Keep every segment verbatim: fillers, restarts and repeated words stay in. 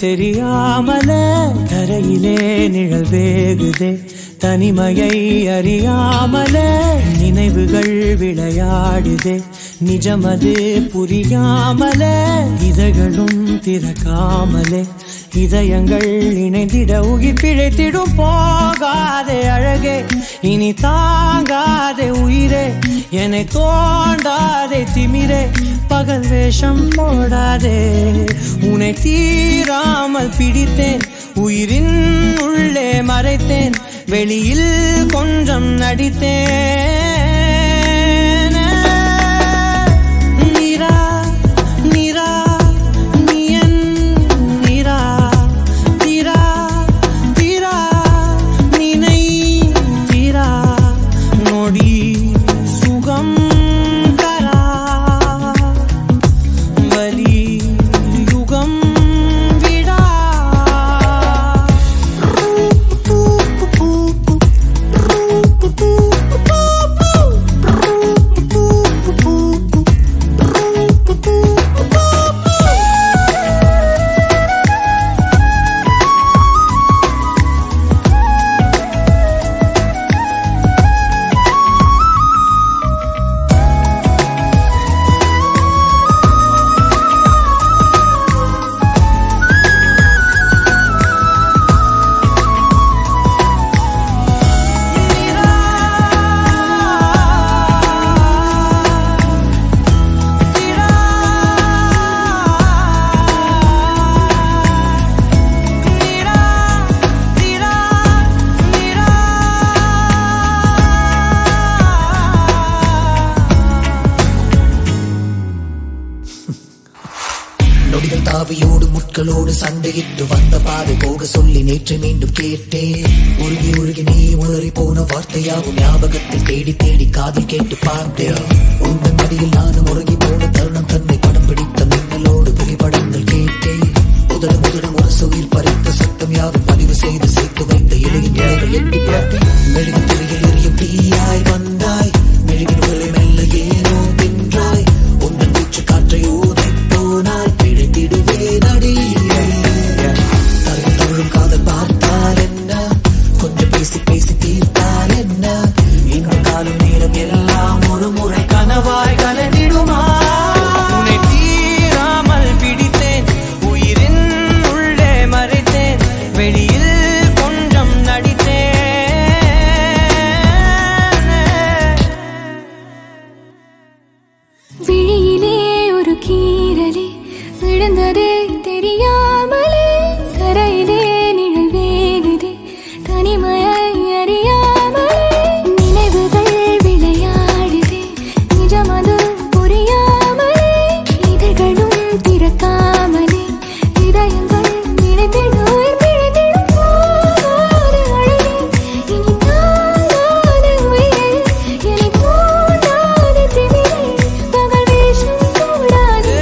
தெரியாமலே தரையிலே நிழல் வேகுதே தனிமையை அறியாமலே நினைவுகள் விளையாடுதே நிஜமது புரியாமலே இதழ்களும் திறக்காமலே இதயங்கள் இணைந்திட உயிர் பிழைத்திடும் போகாதே அழகே இனி தாங்காதே உயிரே என்னை தோண்டாதே திமிரே பகல் வேஷம் போடாதே உன்னை தீராமல் பிடித்தேன் உயிரின் உள்ளே மறைத்தேன் வெளியில் கொஞ்சம் நடித்தேன் நீரா நீரா நீயன் நீரா தீரா தீரா நினை தீரா நொடி சுகம் தரா வலி யுகம் நொடிகள் தாவியோடு முட்களோடு சண்டையிட்டு வந்த பாதை போக சொல்லி நேற்று மீண்டும் கேட்டேன் உருகி உருகி நீ உளறி போன வார்த்தையாகும் ஞாபகத்தில் தேடி தேடி காதில் கேட்டு பார்த்தேன் உங்கள் மடியில் நானும் உருகி போன தருணம் தன்னை படம் பிடித்த மின்னலோடு புகைப்படங்கள் கேட்டேன் முதல் முதலும் ஒரு சுயிர் பறித்த சத்தம் யாரும் பதிவு செய்து சேர்த்து வைத்த இலையின் நிலைகள் எட்டி பார்த்தேன் மெழுகு திரையில் எரியும் தீயாய் வந்தாய் மெழுகின் உரை மெல்ல ஏனோ வென்றாய் உங்கள் மூச்சு காற்றை ஊதை போனாய் தருணம் காதல் பார்த்தால் என்ன கொஞ்சம் பேசி பேசி தீர்த்தால் என்ன இந்த காலம் நேரம் எல்லாம் ஒரு முறை கனவாய் கலந்திடுமா உன்னை தீராமல் பிடித்தேன் உயிரின் உள்ளே மறைத்தேன் வெளியில் கொஞ்சம் நடித்தேன் விழியிலே ஒரு கீறலே விழுந்ததே தெரியாமலே கரையிலே நிழல் வேகுதே தனிமையை அறியாமலே நினைவுகள் விளையாடுதே நிஜமது புரியாமலே இதழ்களும் திறக்காமலே இதயங்கள் நினைத்திடும் உயிர் பிழைத்திடும் போகாதே அழகே இனி தாங்காதே உயிரே என்னை தோண்டாதே திமிரே பகல் வேஷம் போடாதே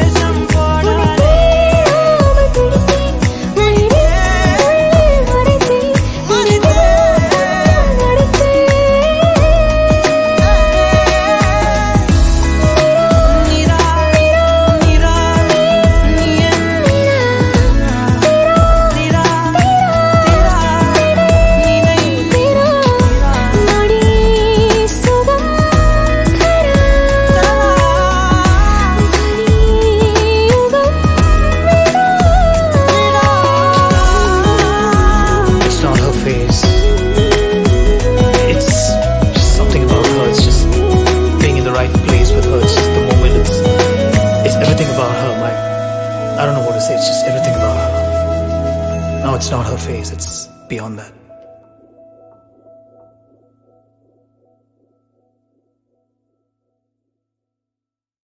I don't know what to say, it's just everything about her. No, it's not her face, it's beyond that.